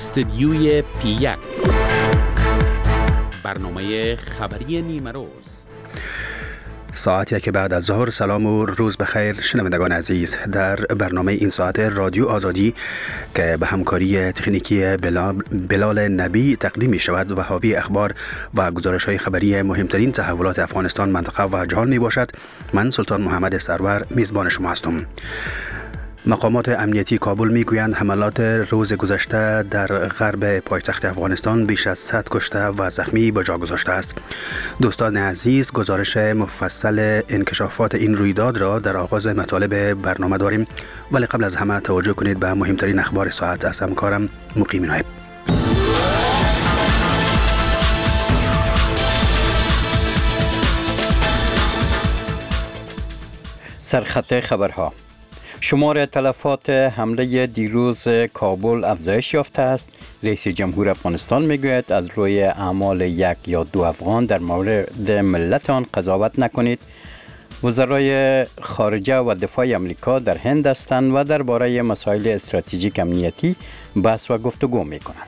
استدیوی پی1 برنامه خبری نیمه روز. ساعتی که بعد از ظهر. سلام و روز بخیر شنوندگان عزیز. در برنامه این ساعت رادیو آزادی که به همکاری تکنیکی بلال نبی تقدیم می شود و حاوی اخبار و گزارش های خبری مهمترین تحولات افغانستان، منطقه و جهان می باشد. من سلطان محمد سرور میزبان شما هستم. مقامات امنیتی کابل میگویند حملات روز گذشته در غرب پایتخت افغانستان بیش از 100 کشته و زخمی به جا گذاشته است. دوستان عزیز، گزارش مفصل انکشافات این رویداد را در آغاز مطالب برنامه داریم، ولی قبل از همه توجه کنید به مهمترین اخبار ساعت از همکارم مقیم نایب. سرخط خبرها. شمار تلفات حمله دیروز کابل افزایش یافته است. رئیس جمهور افغانستان میگوید از روی اعمال یک یا دو افغان در مورد ملت آن قضاوت نکنید. وزرای خارجه و دفاع امریکا در هند هستند و درباره مسائل استراتژیک امنیتی بحث و گفتگو میکنند.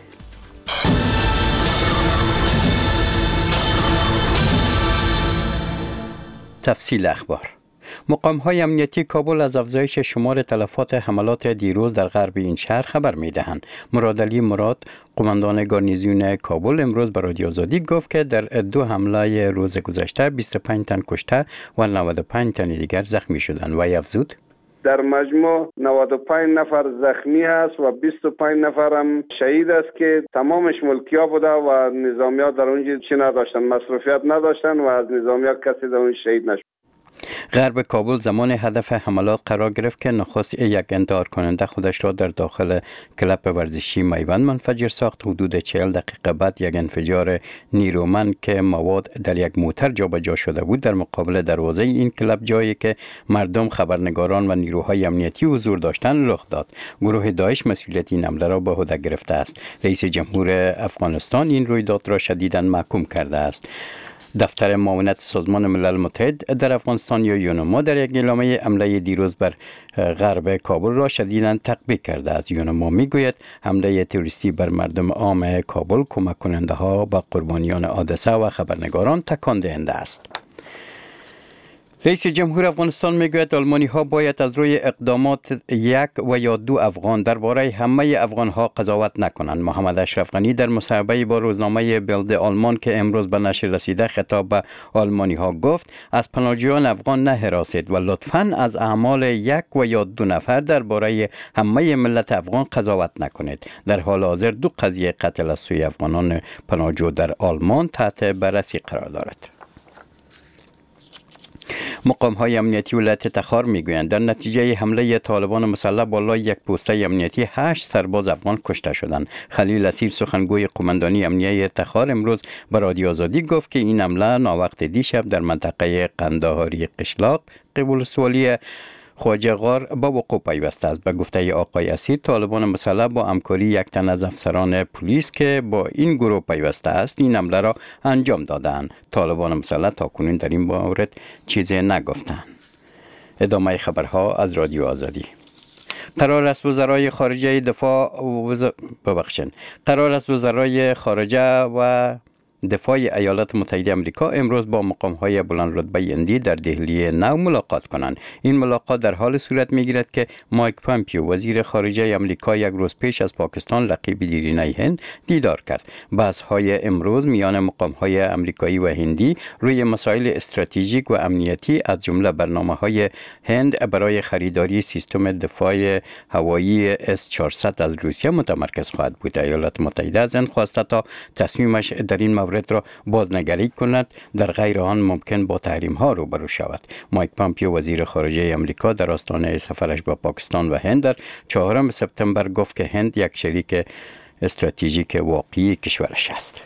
تفصیل اخبار. مقام‌های امنیتی کابل از افزایش شمار تلفات حملات دیروز در غرب این شهر خبر می‌دهند. مرادعلی مراد، قماندان گارنیزیون کابل، امروز به رادیو آزادی گفت که در دو حمله روز گذشته 25 تن کشته و 95 تن دیگر زخمی شدند و افزود در مجموع 95 نفر زخمی است و 25 نفر هم شهید است که تمامش ملکی‌ها بوده و نظامی‌ها در اونجا چی نداشتن، مصروفیت نداشتن و از نظامی‌ها کسی در اون شهید نشد. غرب کابل زمان هدف حملات قرار گرفت که نخست یک انتحار کننده خودش را در داخل کلب ورزشی میوند منفجر ساخت. حدود 40 دقیقه بعد یک انفجار نیرومند که مواد در یک موتر جابجا شده بود در مقابل دروازه این کلب، جایی که مردم، خبرنگاران و نیروهای امنیتی حضور داشتند، رخ داد. گروه داعش مسئولیت این حمله را به عهده گرفته است. رئیس جمهور افغانستان این رویداد را شدیداً محکوم کرده است. دفتر معاونت سازمان ملل متحد در افغانستان یا یونما در یک اعلامیه حمله دیروز بر غرب کابل را شدیداً تقبیح کرده است. یونما میگوید حمله تروریستی بر مردم عام کابل، کمک کننده ها و قربانیان حادثه و خبرنگاران تکان دهنده است. رئیس جمهور افغانستان میگوید آلمانی ها باید از روی اقدامات یک و یا دو افغان درباره همه افغان ها قضاوت نکنند. محمد اشرف غنی در مصاحبه با روزنامه بلد آلمان که امروز به نشر رسیده خطاب به آلمانی ها گفت از پناهجویان افغان نه هراسید و لطفاً از اعمال یک و یا دو نفر درباره همه ملت افغان قضاوت نکنید. در حال حاضر دو قضیه قتل از سوی افغانان پناهجو در آلمان تحت بررسی قرار دارد. مقام‌های امنیتی ولایت تخار میگویند در نتیجه حمله طالبان مسلح بالای یک پوسته امنیتی 8 سرباز افغان کشته شدند. خلیل اسیر، سخنگوی قماندانی امنیتی تخار، امروز به رادیو آزادی گفت که این حمله ناوقت دیشب در منطقه قندهاری قشلاق قبولسوالی خواجه غار با وقوع پیوسته است. به گفته آقای اسیر، طالبان مسلح با همکاری یک تن از افسران پلیس که با این گروه پیوسته است این حمله را انجام دادند. طالبان مسلح تاکنون در این مورد چیزی نگفتند. ادامه خبرها از رادیو آزادی. قرار است وزرای خارجه و دفاع ایالات متحده آمریکا امروز با مقام‌های بلند رتبه هندی در دهلی نو ملاقات کنند. این ملاقات در حال صورت می‌گیرد که مایک پامپیو، وزیر خارجه آمریکا، یک روز پیش از پاکستان رقیب دیرینه هند دیدار کرد. بحث‌های امروز میان مقام‌های آمریکایی و هندی روی مسائل استراتژیک و امنیتی از جمله برنامه‌های هند برای خریداری سیستم دفاع هوایی S-400 از روسیه متمرکز خواهد بود. ایالات متحده از هند خواسته تا تصمیمش در این مورد را بازنگری کند، در غیر آن ممکن با تحریم ها روبرو شود. مایک پامپیو، وزیر خارجه آمریکا، در آستانه سفرش به پاکستان و هند در 4 سپتامبر گفت که هند یک شریک استراتژیک واقعی کشورش است.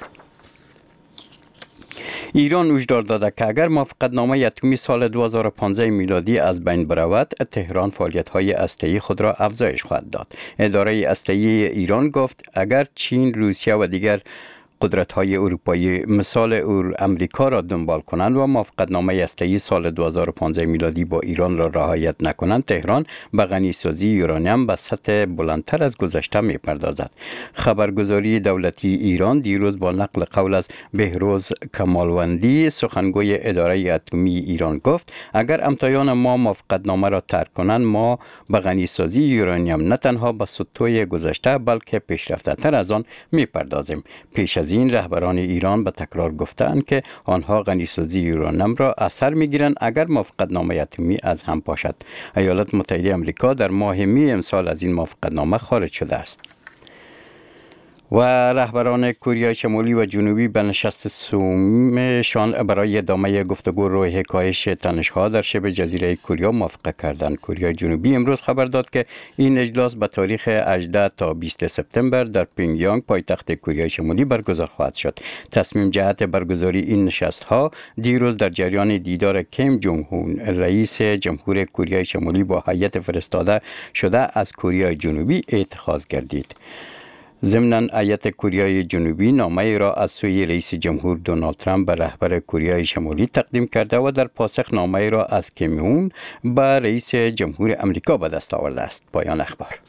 ایران هشدار داده که اگر موافقتنامه اتمی سال 2015 میلادی از بین برود، تهران فعالیت‌های هسته‌ای خود را افزایش خواهد داد. اداره هسته‌ای ایران گفت اگر چین، روسیه و دیگر قدرت‌های اروپایی مثال امریکا را دنبال کنند و موافقتنامه هسته‌ای سال 2015 میلادی با ایران را رعایت نکنند، تهران به غنیسازی یورانیم به سطح بلندتر از گذشته می‌پردازد. خبرگزاری دولتی ایران دیروز با نقل قول از بهروز کمالوندی سخنگوی اداره اتمی ایران گفت اگر امتحان ما موافقتنامه را ترک کنند ما به غنیسازی یورانیم نه تنها به سطوح گذشته بلکه پیشرفته‌تر از آن می‌پردازیم. پیش از این رهبران ایران به تکرار گفتند که آنها غنیسازی یورانیم را اثر می‌گیرند اگر موافقتنامه اتمی از هم باشد. ایالات متحده آمریکا در ماه می امسال از این موافقتنامه خارج شده است. و رهبران کره شمالی و جنوبی به نشست سومشان برای ادامه گفتگو روی کاهش تنش‌ها در شبه جزیره کره موافقت کردند. کره جنوبی امروز خبر داد که این اجلاس به تاریخ 18 تا 20 سپتامبر در پینگیانگ پایتخت کره شمالی برگزار خواهد شد. تصمیم جهت برگزاری این نشست‌ها دیروز در جریان دیدار کیم جونگ هون رئیس جمهور کره شمالی با هیئت فرستاده شده از کره جنوبی اتخاذ گردید. ضمناً هیئت کره جنوبی نامه را از سوی رئیس جمهور دونالد ترامپ به رهبر کره شمالی تقدیم کرده و در پاسخ نامه را از کیم هون به رئیس جمهور امریکا به دست آورده است. پایان اخبار.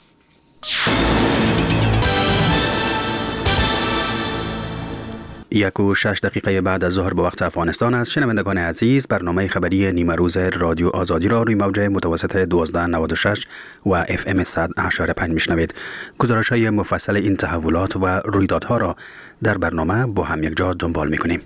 1:06 بعد از ظهر به وقت افغانستان است. شنوندگان عزیز، برنامه خبری نیمه روز رادیو آزادی را روی موج متوسط 1296 و FM 100.5 میشنوید. گزارش‌های مفصل این تحولات و رویدادها را در برنامه با هم یک جا دنبال می‌کنیم.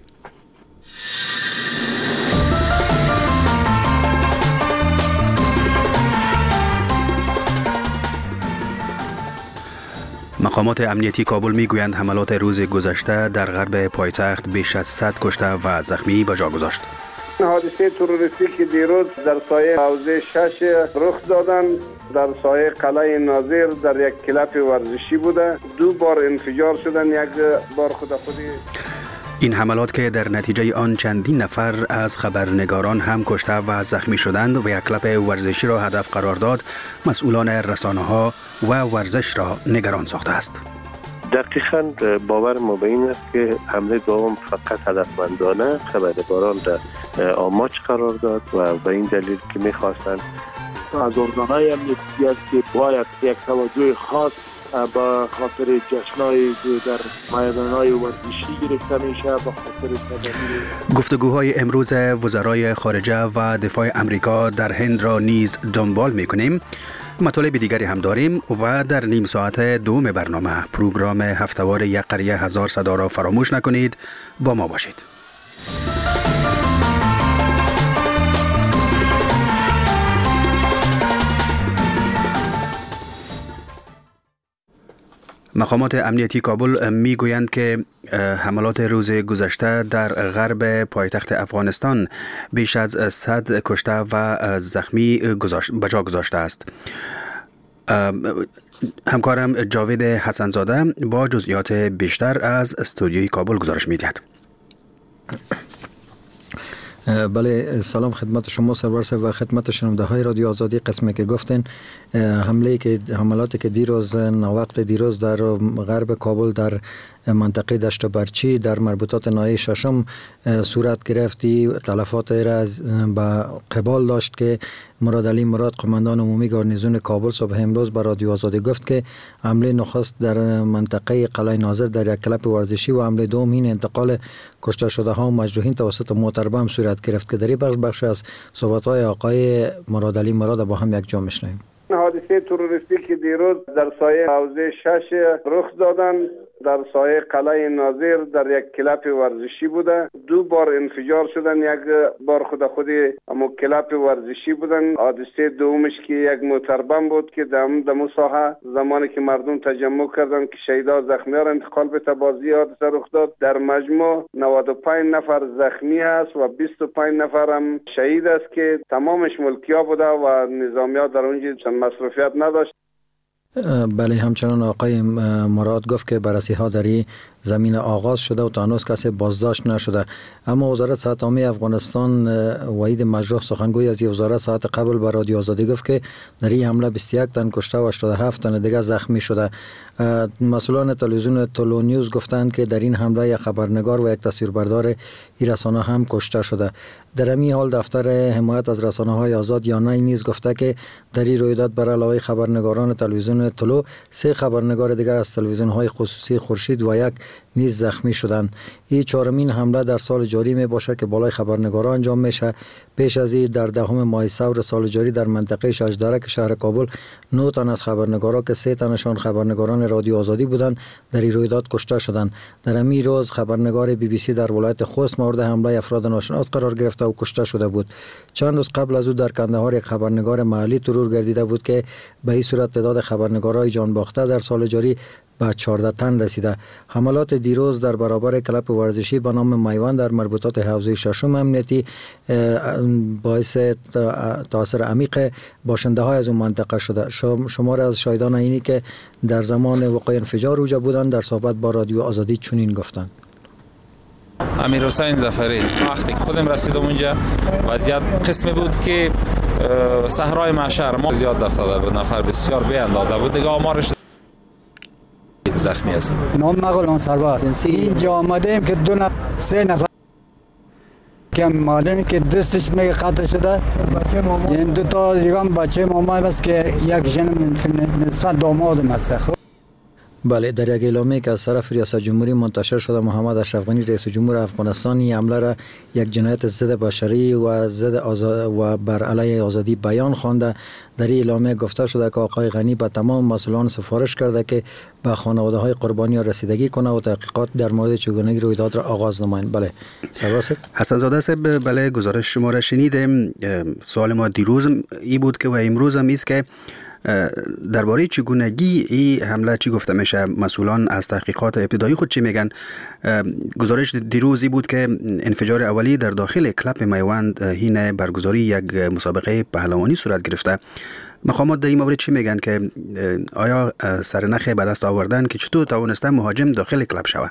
مقامات امنیتی کابل میگویند حملات روز گذشته در غرب پایتخت بیش از 100 کشته و زخمی به جا گذاشت. حادثه تروریستی که دیروز در سایه حوزه 6 رخ دادند در سایه قلعه ناظر در یک کلاب ورزشی بوده، 2 بار انفجار شدن، 1 بار خودی. این حملات که در نتیجه آن چندین نفر از خبرنگاران هم کشته و زخمی شدند و یک کلاب ورزشی را هدف قرار داد، مسئولان رسانه‌ها و ورزش را نگران ساخته است. دقیقاً باور ما به این است که حمله دوم فقط هدفمندانه خبرنگاران را آماج قرار داد و به این دلیل که می‌خواستند از ارگان‌های امنیتی است که باید یک توجه خاص با خاطر جشن‌های در میدان‌های ورزشی گرفته میشه، با خاطر گفتگوهای امروز وزرای خارجه و دفاع امریکا در هند را نیز دنبال می‌کنیم. مطالب دیگری هم داریم و در نیم ساعت دوم برنامه پروگرام هفته‌وار یک قریه هزار صدا را فراموش نکنید. با ما باشید. مقامات امنیتی کابل میگویند که حملات روز گذشته در غرب پایتخت افغانستان بیش از 100 کشته و زخمی به جا گذاشته است. همکارم جاوید حسنزاده با جزئیات بیشتر از استودیوی کابل گزارش می‌دهد. بله، سلام خدمت شما سرور و خدمت شنونده های رادیو آزادی. قسمی که گفتین حملاتی که دیروز وقت دیروز در غرب کابل در منطقه دشت برچی در مربوطات ناحیه ششم صورت گرفتی، تلفات را به قبال داشت که مراد علی مراد قماندان عمومی گارنیزون کابل صبح امروز به رادیو آزادی گفت که حمله نخست در منطقه قلعه ناظر در یک کلاب ورزشی و حمله دوم این انتقال کشته شده ها و مجروحین توسط موتر بم صورت گرفت که در این بخش از صحبت های آقای مراد علی مراد با هم یک جا میشنویم. حادثه تروریستی که دیروز در سایه حوزه 6 رخ دادند در سایه قلعه ناظر در یک کلاب ورزشی بوده، 2 بار انفجار شدن، 1 بار خودی اما کلاب ورزشی بودن. حادثه دومش که یک موتر بم بود که در ساحه زمانی که مردم تجمع کردند که شهیدا و زخمی ها را انتقال به تبازی حادثه رخ داد. در مجموع 95 نفر زخمی است و 25 نفر هم شهید است که تمامش ملکی‌ها بوده و نظامی‌ها در اونجا چند مصروفیت نداشت. بله، همچنان آقای مراد گفت که بررسی ها در این زمین آغاز شده و تا هنوز کسی بازداشت نشده. اما وزارت صحت عامه افغانستان وحید مجروح سخنگوی از وزارت ساعت قبل به رادیو آزادی گفت که در این حمله 21 تن کشته و 87 تن دیگر زخمی شده. مسئولان تلویزیون تولو نیوز گفتند که در این حمله یک خبرنگار و یک تصویربردار این رسانه هم کشته شده. در همین حال دفتر حمایت از رسانه‌های آزاد یا نای نیز گفته که در این رویداد بر علاوه خبرنگاران تلویزیون تولو 3 خبرنگار دیگر از تلویزیون‌های خصوصی خورشید و یک نیز زخمی شدند. این چهارمین حمله در سال جاری می باشد که بالای خبرنگاران انجام میشه. پیش از این در 10 ماه ثور سال جاری در منطقه شجدرک شهر کابل 9 تن از خبرنگاران که 3 تنشان خبرنگاران رادیو آزادی بودند در این رویداد کشته شدند. در همین روز خبرنگار بی بی سی در ولایت خوست مورد حمله افراد ناشناس قرار گرفته و کشته شده بود. چند روز قبل از او در کندهار یک خبرنگار محلی ترور گردیده بود که به این صورت تعداد خبرنگارای جان باخته در سال جاری به 14 تن رسیده. حملات دیروز در برابر کلب ورزشی به نام میوان در مربوطات حوزه ششم امنیتی باعث تاثیر عمیق باشنده های از اون منطقه شده. شمار از شاهدان اینی که در زمان وقوع انفجار اوجا بودند در صحبت با رادیو آزادی چنین گفتند: امیرحسین ظفری، وقتی که خودم رسیدم اونجا وضعیت قسمی بود که صحرای محشر، ما زیاد افتاده بود، نفر بسیار بی اندازه بود، دیگه آمارش زخمی است. نام مغلان سرباز اینجا آمدیم که 2-3 نفر که معلومه که دستش میگه قطع شده، این 2 تا دیگه هم بچه ماما بس که یک جن نسبت دامادم است. بله، در یک اعلامیه که از طرف ریاست جمهوری منتشر شده محمد اشرف غنی رئیس جمهور افغانستان این حمله را یک جنایت ضد بشری و و بر علیه آزادی بیان خوانده. در این اعلامیه گفته شده که آقای غنی به تمام مسئولان سفارش کرده که به خانواده های قربانی رسیدگی کنه و تحقیقات در مورد چگونگی رویداد را آغاز نمایند. بله سرباز حسن زاده صاحب، بله گزارش شما را شنیدیم. سوال ما دیروز ای بود که و امروز هم است که درباره چگونگی این حمله چی گفته میشه؟ مسئولان از تحقیقات ابتدایی خود چی میگن؟ گزارش دیروزی بود که انفجار اولی در داخل کلب میوند هین برگزاری یک مسابقه پهلوانی صورت گرفته. مقامات در این مورد چی میگن که آیا سرنخ به دست آوردن که چطور توانسته مهاجم داخل کلب شود؟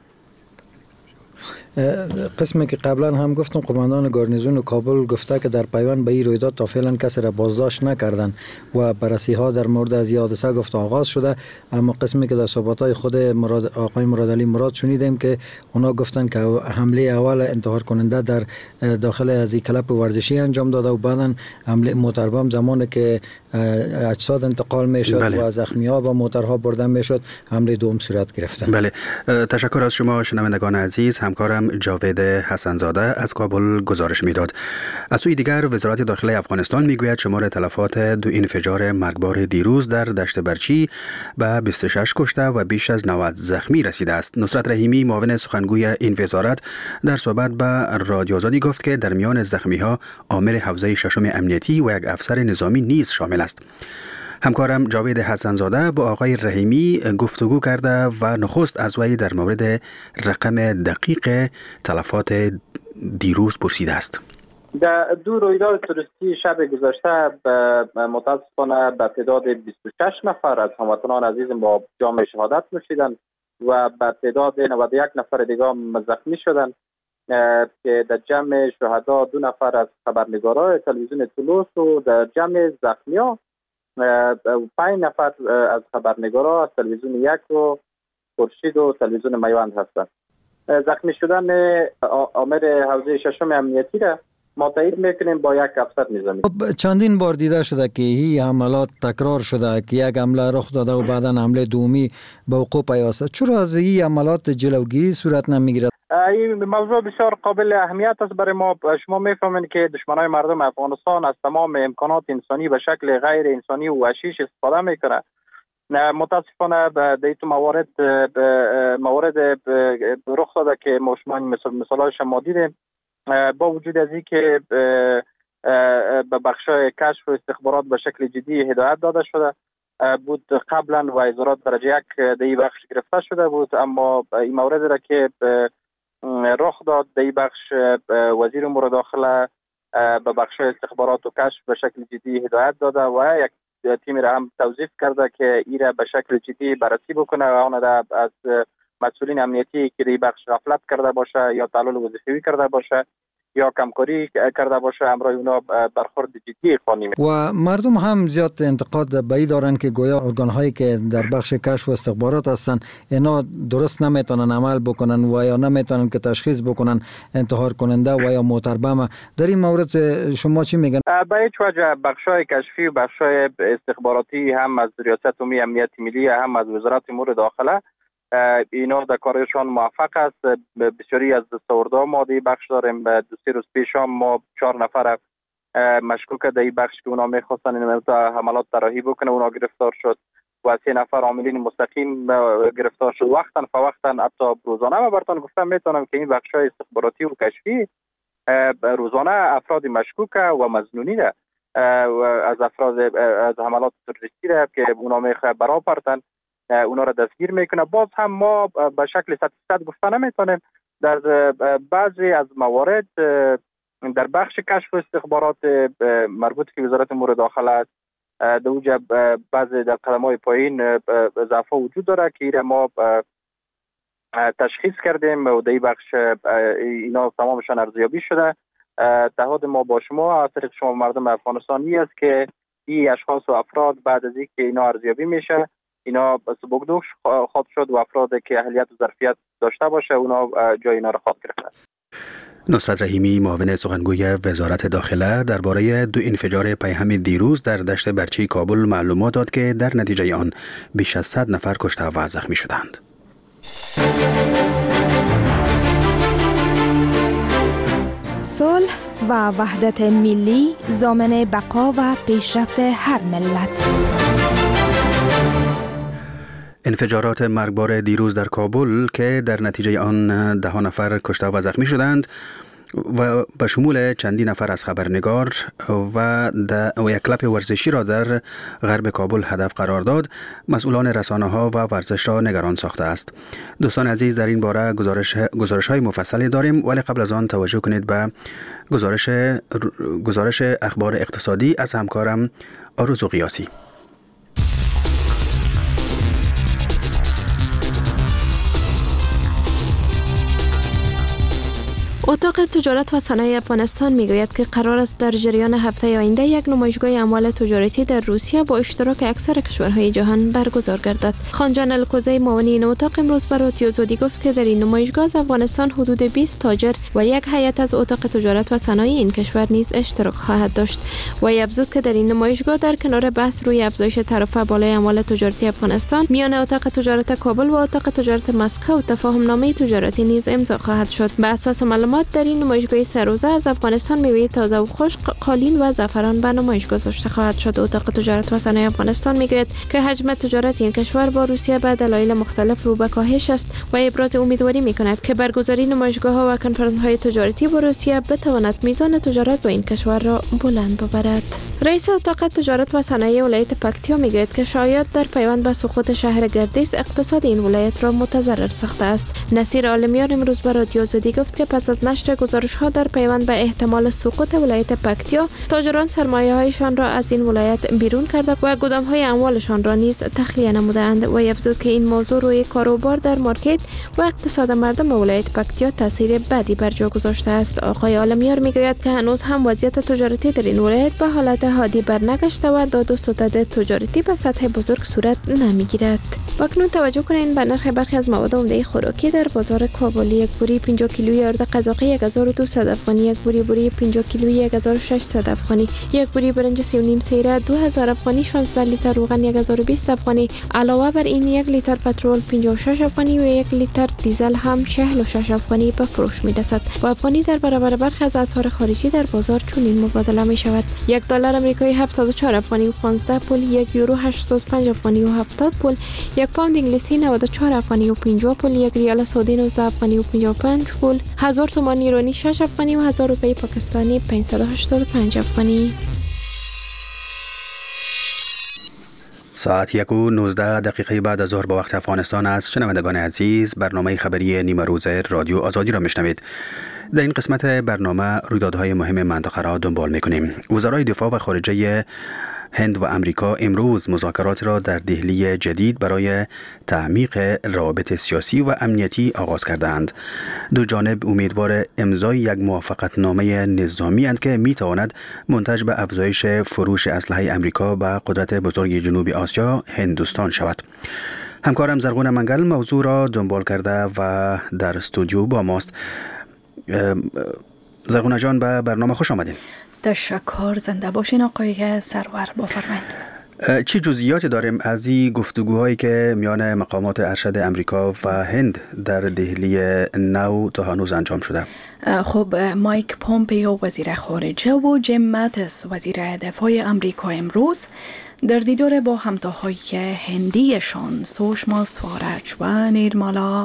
قسمی که قبلا هم گفتم قماندان گارنیزون کابل گفته که در پیوند به این رویداد تا فعلا کسی را بازداشت نکردند و بررسی ها در مورد از حادثه گفت آغاز شده. اما قسمی که در صحبت‌های خود آقای مرادعلی مراد شنیدیم که اونا گفتن که حمله اول انتحار کننده در داخل از این کلب ورزشی انجام داده و بعداً حمله موتربم زمانی که اجساد انتقال میشد و زخمی‌ها با موترها بردن میشد حمله دوم صورت گرفته. بله، تشکر از شما شنوندگان عزیز. همکارم جاوید حسن زاده از کابل گزارش میداد. از سوی دیگر وزارت داخلی افغانستان میگوید شمار تلفات 2 انفجار مرگبار دیروز در دشت برچی به 26 کشته و بیش از 90 زخمی رسیده است. نصرت رحیمی معاون سخنگوی این وزارت در صحبت با رادیو آزادی گفت که در میان زخمی ها آمر حوزه ششم امنیتی و یک افسر نظامی نیز شامل است. همکارم جاوید حسن زاده با آقای رحیمی گفتگو کرده و نخست از وی در مورد رقم دقیق تلفات دیروز پرسیده است. در 2 رویداد توریستی شب گذشته متاسفانه به تعداد 26 نفر از هموطنان عزیزم با جام شهادت نوشیدند و به تعداد 91 نفر دیگه زخمی شدند که در جمع شهدا 2 نفر از خبرنگاران تلویزیون تولوس و در جمع زخمی‌ها 5 نفر از خبرنگاران از تلویزیون 1 و خورشید و تلویزیون میوند هستند. زخمی شدن آمر حوزه ششم امنیتی را ما تایید میکنیم با یک افسر نظامی. چندین بار دیده شده که این حملات تکرار شده که یک حمله رخ داده و بعدا حمله دومی به وقوع پیوسته. چرا از این حملات جلوگیری صورت نمیگیرد؟ این موضوع بسیار قابل اهمیت است برای ما. شما میفهمید که دشمنان مردم افغانستان از تمام امکانات انسانی به شکل غیر انسانی و وحشی استفاده میکنه. متاسفانه در این موارد رخ داده که ما مثالش ما دیدیم. با وجود از این که به بخشای کشف و استخبارات به شکل جدی هدایت داده شده بود قبلا و وزارت درجه 1 در این بخش گرفته شده بود، اما این مورد را که رخ داد در این بخش وزیر امور داخله به بخشای استخبارات و کشف به شکل جدی هدایت داده و یک تیم را هم توظیف کرده که این را به شکل جدی بررسی بکنه و آن را از مسئولین امنیتی که در بخش غفلت کرده باشه یا تعلل وظیفه‌ای کرده باشه یا کمکاری کرده باشه امرای اونا برخورد جدی اقدامی میکنه. و مردم هم زیاد انتقاد به این دارن که گویا ارگان‌هایی که در بخش کشف و استخبارات هستن اینا درست نمیتونن عمل بکنن و یا نمیتونن که تشخیص بکنن انتحار کننده و یا موتربم. در این مورد شما چی میگن؟ به هیچ وجه بخشای کشفی و بخشای استخباراتی هم از ریاست عمومی امنیت ملی هم از وزارت امور داخله اینا در کارشان موفق است. بسیاری از دستاوردها ما در بخش داریم. 2-3 روز پیش ما 4 نفر مشکوک در این بخش که اونا میخواستن این حملات طراحی بکنه اونا گرفتار شد و 3 نفر عاملین مستقیم گرفتار شد. وقتا فوقتا حتی روزانه ما براتون گفتم میتونم که این بخشای استخباراتی و کشفی روزانه افراد مشکوک و مظنونی ده از افراد از حملات تروریستی ده که اونا میخواه برآورتن اونا را دستگیر میکنه. باز هم ما به شکل 100% گفته نمیتونیم. در بعضی از موارد در بخش کشف و استخبارات مربوط که وزارت امور داخله است در اوجه بعضی در قدم‌های پایین ضعف وجود داره که ایره ما تشخیص کردیم و در این بخش اینا تمامشان ارزیابی شده. تعهد ما با شما از طریق شما مردم افغانستانی است که این اشخاص و افراد بعد از اینکه اینا ارزیابی میشه اینا سبکدوش خواهد شد و افرادی که اهلیت و ظرفیت داشته باشه اونا جای اینا را خواهد گرفت. نصرت رحیمی معاون سخنگوی وزارت داخله درباره 2 انفجار پیهم دیروز در دشت برچی کابل معلومات داد که در نتیجه آن بیش از 100 نفر کشته و زخمی شدند. صلح و وحدت ملی ضامن بقا و پیشرفت هر ملت. انفجارات مرگبار دیروز در کابل که در نتیجه آن 10 نفر کشته و زخمی شدند و به شمول چندین نفر از خبرنگار و یک کلب ورزشی را در غرب کابل هدف قرار داد، مسئولان رسانه‌ها و ورزش را نگران ساخته است. دوستان عزیز، در این باره گزارش‌های مفصلی داریم، ولی قبل از آن توجه کنید به گزارش اخبار اقتصادی از همکارم آرزو قیاسی. اتاق تجارت و صنایع افغانستان میگوید که قرار است در جریان هفته آینده یک نمایشگاه اموال تجارتی در روسیه با اشتراک اکثر کشورهای جهان برگزار گردد. خانجان الکوزی معاون این اتاق امروز به رادیو آزادی گفت که در این نمایشگاه از افغانستان حدود 20 تاجر و یک هیئت از اتاق تجارت و صنایع این کشور نیز اشتراک خواهد داشت. و افزود که در این نمایشگاه در کنار بحث روی افزایش ترفع بالای اموال تجارتی افغانستان میان اتاق تجارت کابل و اتاق تجارت مسکو تفاهم‌نامه تجارتی نیز امضا خواهد شد. به اساس معلومات در این نمایشگاه 3 روزه از افغانستان میوه تازه و خشک، قالین و زعفران به نمایش گذاشته خواهد شد. اتاق تجارت و صنایع افغانستان میگوید که حجم تجارت این کشور با روسیه به دلایل مختلف رو به کاهش است و ابراز امیدواری میکند که برگزاری نمایشگاه‌ها و کنفرانس‌های تجارتی با روسیه بتواند میزان تجارت با این کشور را بلند ببرد. رئیس اتاق تجارت و صنایع ولایت پکتیا میگوید که شایعات در پیوند به سقوط شهر گردیز اقتصاد این ولایت را متضرر ساخته است. نصیر عالمیان امروز به رادیو آزادی گفت که پس از نشر گزارش‌ها در پیوند به احتمال سقوط ولایت پکتیا، تاجران سرمایه‌هایشان را از این ولایت بیرون کرده و گودام‌های اموالشان را نیز تخلیه نمودند و افزود که این موضوع روی کاروبار در مارکت و اقتصاد مردم ولایت پکتیا تاثیر بدی بر جا گذاشته است. آقای عالمیار میگوید که هنوز هم وضعیت تجارتی در این ولایت به حالت عادی برنگشته و داد و ستد تجارتی به سطح بزرگ صورت نمیگیرد. واکنون توجه کنید به نرخ برخی از مواد عمده خوراکی در بازار کابل. یک بوری 50 کیلویی ارد قزاقی 1200 افغانی، یک بوری 50 کیلویی 1600 افغانی، یک بوری برنج 3.5 سیره 2000 افغانی، 16 لیتر روغن 1020 افغانی. علاوه بر این 1 لیتر پترول 56 افغانی و 1 لیتر دیزل هم 46 افغانی به فروش می‌رسد. و افغانی در برابر برخی از اسعار خارجی در بازار چنین مبادله می‌شود: یک دلار آمریکایی 74 افغانی و 15 پول، یک یورو 85 افغانی و 70 پول، یک پوند انگلیسی 94 افغانی و 50 پول، یک ریال سعودی 19 افغانی و 55 پول، 1000 تومان ایرانی 6 افغانی و 1000 روپیه پاکستانی 585 افغانی. ساعت 1:19 بعد از ظهر به وقت افغانستان است. شنوندگان عزیز، برنامه خبری نیمه روز رادیو آزادی را میشنوید. در این قسمت برنامه رویدادهای مهم منطقه را دنبال میکنیم. وزرای دفاع و خارجه هند و امریکا امروز مذاکرات را در دهلی جدید برای تعمیق روابط سیاسی و امنیتی آغاز کردند. دو جانب امیدوار امضای یک موافقتنامه نظامی اند که می تواند منتج به افزایش فروش اسلحه امریکا به قدرت بزرگ جنوب آسیا هندوستان شود. همکارم زرغون منگل موضوع را دنبال کرده و در استودیو با ماست. زرغون جان، به برنامه خوش آمدین. تشکر، زنده باشین آقای سرور. بفرمایید. چی جزئیاتی داریم از این گفتگوهایی که میان مقامات ارشد امریکا و هند در دهلی نو تا هنوز انجام شده؟ خب، مایک پومپیو وزیر خارجه و جیم ماتیس وزیر دفاع امریکا امروز در دیدار با همتاهای هندیشان سوشما سوارج و نیرمالا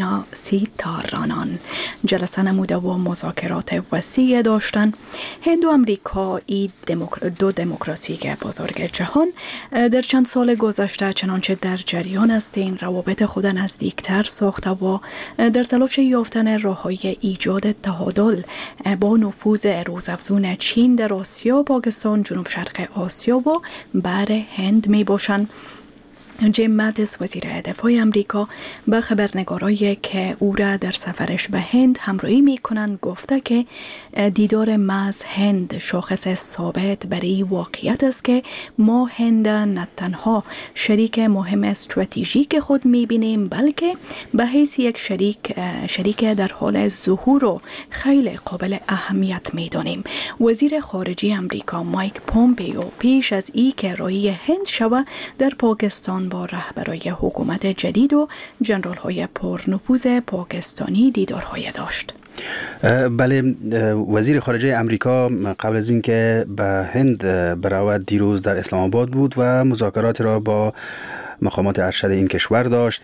سیتارانان جلسه نموده و مذاکرات وسیع داشتند. هند و امریکا دو دموکراسی که بزرگ جهان در چند سال گذشته چنانچه در جریان است این روابط خود نزدیکتر ساخته و در تلاش یافتن راه‌های ایجاد تعادل با نفوذ روزافزون چین در آسیا، پاکستان، جنوب شرق آسیا و بر هند می باشند. جیم ماتیس وزیر دفاع امریکا به خبرنگارایی که او را در سفرش به هند همراهی می کنند گفته که دیدار محض هند شاخص ثابت برای واقعیت است که ما هند نه تنها شریک مهم استراتژیک خود می بینیم بلکه به حیث یک شریک در حال ظهور و خیلی قابل اهمیت می دانیم. وزیر خارجه امریکا مایک پومپیو پیش از ای که راهی هند شود در پاکستان با رهبرای حکومت جدید و جنرال های پرنفوذ پاکستانی دیدارهای داشت. بله، وزیر خارجه امریکا قبل از اینکه به هند برود دیروز در اسلام آباد بود و مذاکرات را با مقامات ارشد این کشور داشت.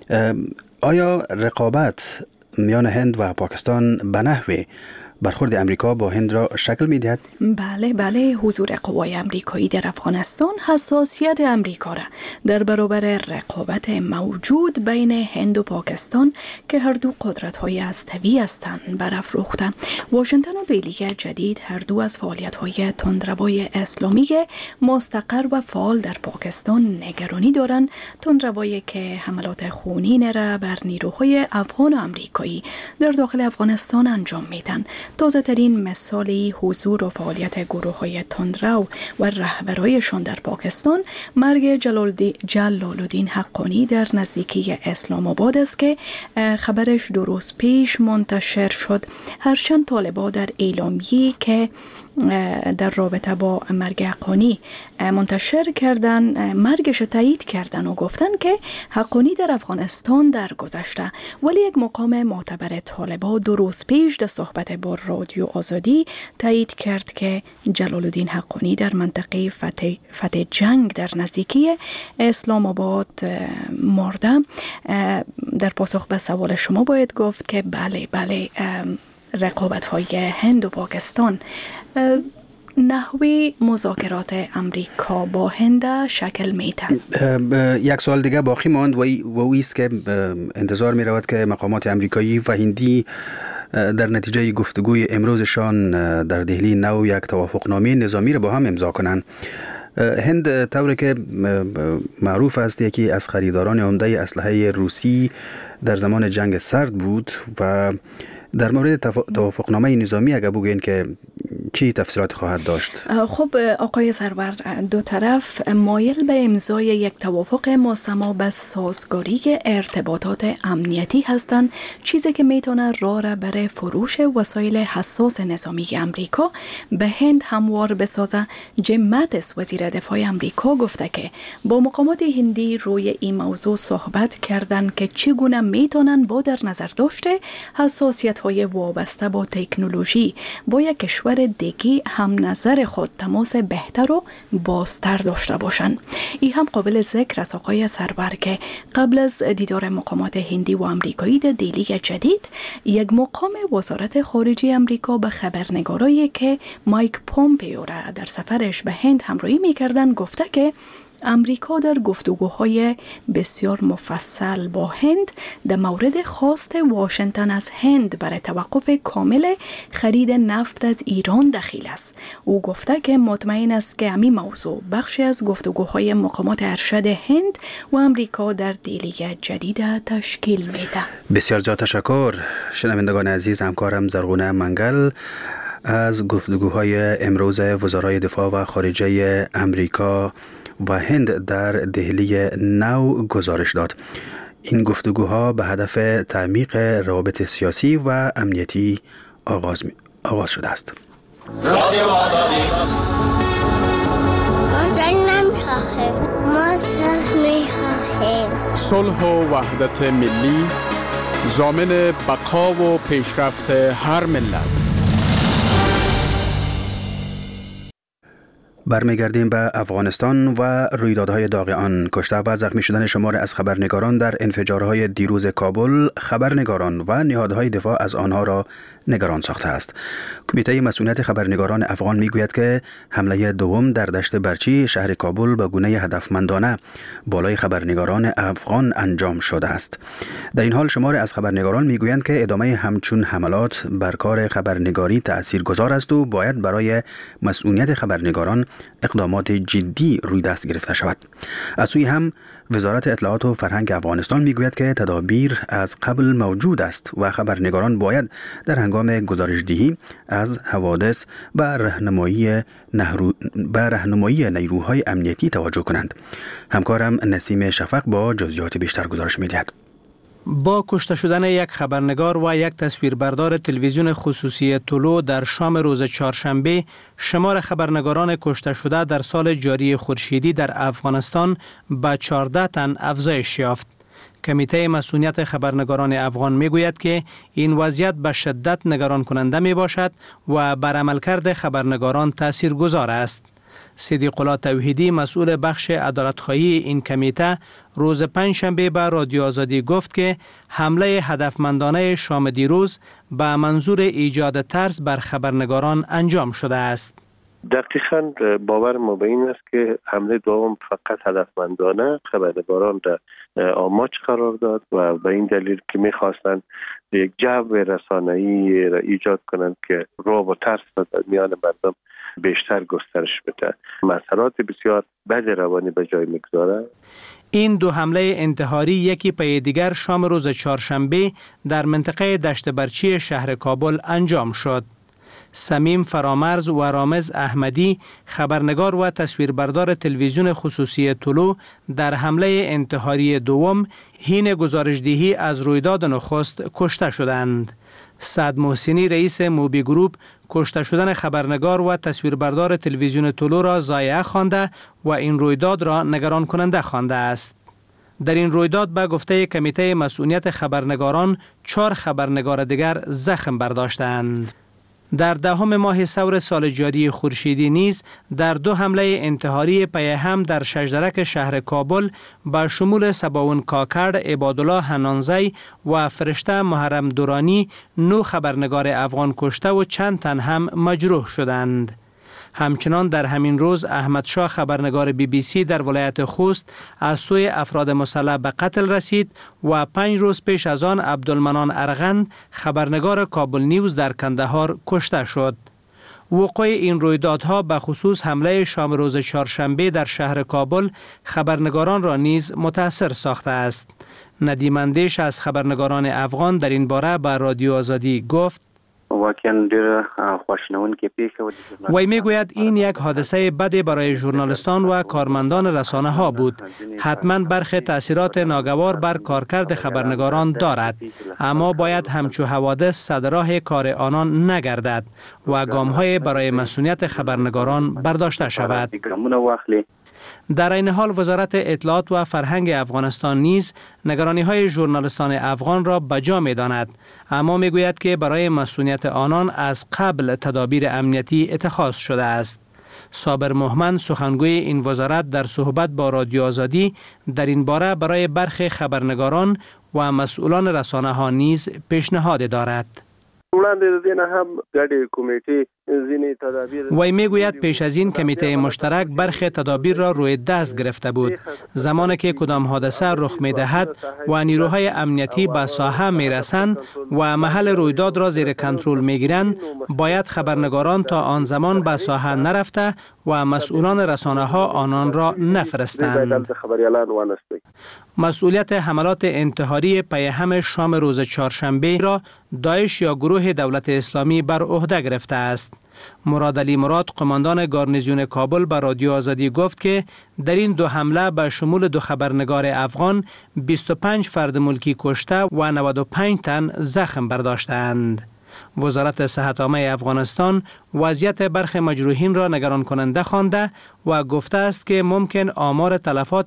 آیا رقابت میان هند و پاکستان به نحوی برخورد امریکا با هند را شکل می‌دهد؟ بله، حضور قوای امریکایی در افغانستان حساسیت امریکا را در برابر رقابت موجود بین هند و پاکستان که هر دو قدرت‌های هسته‌ای هستند برافروخته. واشنگتن و دهلی جدید هر دو از فعالیت‌های تندروای اسلامی مستقر و فعال در پاکستان نگرانی دارند، تندروایی که حملات خونین را بر نیروهای افغان و امریکایی در داخل افغانستان انجام میدن. تازه ترین مثالی حضور و فعالیت گروه های تندرو و رهبرایشان در پاکستان مرگ جلالالدین حقانی در نزدیکی اسلام آباد است که خبرش 2 روز پیش منتشر شد. هرچند طالبان در اعلامیه‌ای که در رابطه با مرگ حقانی منتشر کردن مرگش تایید کردن و گفتن که حقانی در افغانستان درگذشته، ولی یک مقام معتبر طالبان 2 روز پیش در صحبت با رادیو آزادی تایید کرد که جلالالدین حقانی در منطقه فتح جنگ در نزدیکی اسلام آباد مرده. در پاسخ به سوال شما باید گفت که بله رقابت های هند و پاکستان نحوی مذاکرات امریکا با هند شکل می‌دهد. یک سوال دیگه باقی ماند و اویست که انتظار می رود که مقامات امریکایی و هندی در نتیجه گفتگوی امروزشان در دهلی نو یک توافقنامه نظامی را با هم امضا کنند. هند طوری که معروف است یکی از خریداران عمده اسلحه روسی در زمان جنگ سرد بود و در مورد توافقنامه نظامی اگر بگوین که چی تفسیرات خواهد داشت؟ خب آقای سرور، دو طرف مایل به امضای یک توافق مسما به سازگاری ارتباطات امنیتی هستند، چیزی که میتونه راه را برای فروش وسایل حساس نظامی امریکا به هند هموار بسازه. جیم ماتیس وزیر دفاع امریکا گفته که با مقامات هندی روی این موضوع صحبت کردند که چگونه میتونن با در نظر داشته حساسیت های وابسته با تکنولوژی با یک کشور دیگه هم نظر خود تماس بهتر و بازتر داشته باشند. این هم قابل ذکر است آقای سرور که قبل از دیدار مقامات هندی و امریکایی در دهلی جدید یک مقام وزارت خارجه امریکا به خبرنگارایی که مایک پومپیو را در سفرش به هند همراهی می‌کردند گفته که امریکا در گفتگوهای بسیار مفصل با هند در مورد خواست واشنگتن از هند برای توقف کامل خرید نفت از ایران دخیل است. او گفته که مطمئن است که همین موضوع بخشی از گفتگوهای مقامات ارشد هند و امریکا در دیلیگ جدید تشکیل میده. بسیار زیاد تشکر شنوندگان عزیز. همکارم زرغونه منگل از گفتگوهای امروز وزرای دفاع و خارجه امریکا و هند در دهلی نو گزارش داد. این گفتگوها به هدف تعمیق روابط سیاسی و امنیتی آغاز شده است. رادیو آزادی آزاد نمیخواهیم، ما صلح میخواهیم. صلح و وحدت ملی ضامن بقا و پیشرفت هر ملت. برمیگردیم به افغانستان و رویدادهای داغ آن. کشته و زخمی شدن شمار از خبرنگاران در انفجارهای دیروز کابل خبرنگاران و نهادهای دفاع از آنها را نگران ساخته است. کمیته مسئولیت خبرنگاران افغان میگوید که حمله دوم در دشت برچی شهر کابل به گونه هدفمندانه بالای خبرنگاران افغان انجام شده است. در این حال شمار از خبرنگاران میگویند که ادامه همچون حملات بر کار خبرنگاری تاثیرگذار است و باید برای مسئولیت خبرنگاران اقدامات جدی روی دست گرفته شود. از سوی هم وزارت اطلاعات و فرهنگ افغانستان میگوید که تدابیر از قبل موجود است و خبرنگاران باید در هنگام گزارشدهی از حوادث به راهنمایی نیروهای امنیتی توجه کنند. همکارم نسیم شفق با جزئیات بیشتر گزارش میدهد. با کشته شدن یک خبرنگار و یک تصویربردار تلویزیون خصوصی طلوع در شام روز چهارشنبه، شمار خبرنگاران کشته شده در سال جاری خورشیدی در افغانستان به 14 تن افزایش یافت. کمیته مسئولیت خبرنگاران افغان میگوید که این وضعیت به شدت نگران کننده می باشد و بر عملکرد خبرنگاران تاثیرگذار است. صدیق الله توحیدی مسئول بخش عدالتخواهی این کمیته روز پنجشنبه به رادیو آزادی گفت که حمله هدفمندانه شام دیروز به منظور ایجاد ترس بر خبرنگاران انجام شده است. دقیقاً باور ما به این است که حمله دوم فقط هدفمندانه خبرنگاران را آماج قرار داد و به این دلیل که می‌خواستند یک جو رسانه‌ای را ایجاد کنند که رعب و ترس در میان مردم بیشتر گسترش بده. مسئلات بسیار بد روانی به جای میگذاره. این دو حمله انتحاری یکی پی دیگر شام روز چهارشنبه در منطقه دشت برچی شهر کابل انجام شد. سمیم فرامرز و رامز احمدی خبرنگار و تصویربردار تلویزیون خصوصی طلوع در حمله انتحاری دوم حین گزارشدهی از رویداد نخست کشته شدند. سعد محسنی رئیس موبی گروپ کشته شدن خبرنگار و تصویربردار تلویزیون طلوع را ضایعه خوانده و این رویداد را نگران کننده خوانده است. در این رویداد به گفته کمیته مسئولیت خبرنگاران 4 خبرنگار دیگر زخم برداشتند. در 10 ماه ثور سال جاری خورشیدی نیز در 2 حمله انتحاری پی هم در شجرک شهر کابل با شمول سباون کاکرد، عبادالله حنانزی و فرشته محرم دورانی 9 خبرنگار افغان کشته و چند تن هم مجروح شدند. همچنان در همین روز احمد شاه خبرنگار BBC در ولایت خوست از سوی افراد مسلح به قتل رسید و 5 روز پیش از آن عبدالمنان ارغند خبرنگار کابل نیوز در کندهار کشته شد. وقوع این رویدادها به خصوص حمله شام روز چهارشنبه در شهر کابل خبرنگاران را نیز متاثر ساخته است. ندیم اندیش از خبرنگاران افغان در این باره به رادیو آزادی گفت: وی میگوید این یک حادثه بد برای ژورنالیستان و کارمندان رسانه ها بود. حتما برخی تاثیرات ناگوار بر کارکرد خبرنگاران دارد، اما باید همچو حوادث صدراه کار آنان نگردد و گام های برای مسئولیت خبرنگاران برداشته شود. در این حال وزارت اطلاعات و فرهنگ افغانستان نیز نگرانی های ژورنالیستان افغان را بجا می داند، اما می گوید که برای مسئولیت آنان از قبل تدابیر امنیتی اتخاذ شده است. صابر محمد سخنگوی این وزارت در صحبت با رادیو آزادی در این باره برای برخی خبرنگاران و مسئولان رسانه ها نیز پیشنهاد دارد. وړاندې د دې نه هم ګډې کمیټې وی میگوید پیش از این کمیته مشترک برخی تدابیر را روی دست گرفته بود. زمانی که کدام حادثه رخ می‌دهد و نیروهای امنیتی به ساحه می‌رسند و محل رویداد را زیر کنترل می‌گیرند، باید خبرنگاران تا آن زمان به ساحه نرفته و مسئولان رسانه‌ها آنان را نفرستند. مسئولیت حملات انتحاری پیهم شام روز چهارشنبه را داعش یا گروه دولت اسلامی بر عهده گرفته است. مراد علی مراد، قماندان گارنیزیون کابل، به رادیو آزادی گفت که در این دو حمله به شمول دو خبرنگار افغان 25 فرد ملکی کشته و 95 تن زخم برداشتند. وزارت صحت عامه افغانستان وضعیت برخی مجروحین را نگران کننده خوانده و گفته است که ممکن آمار تلفات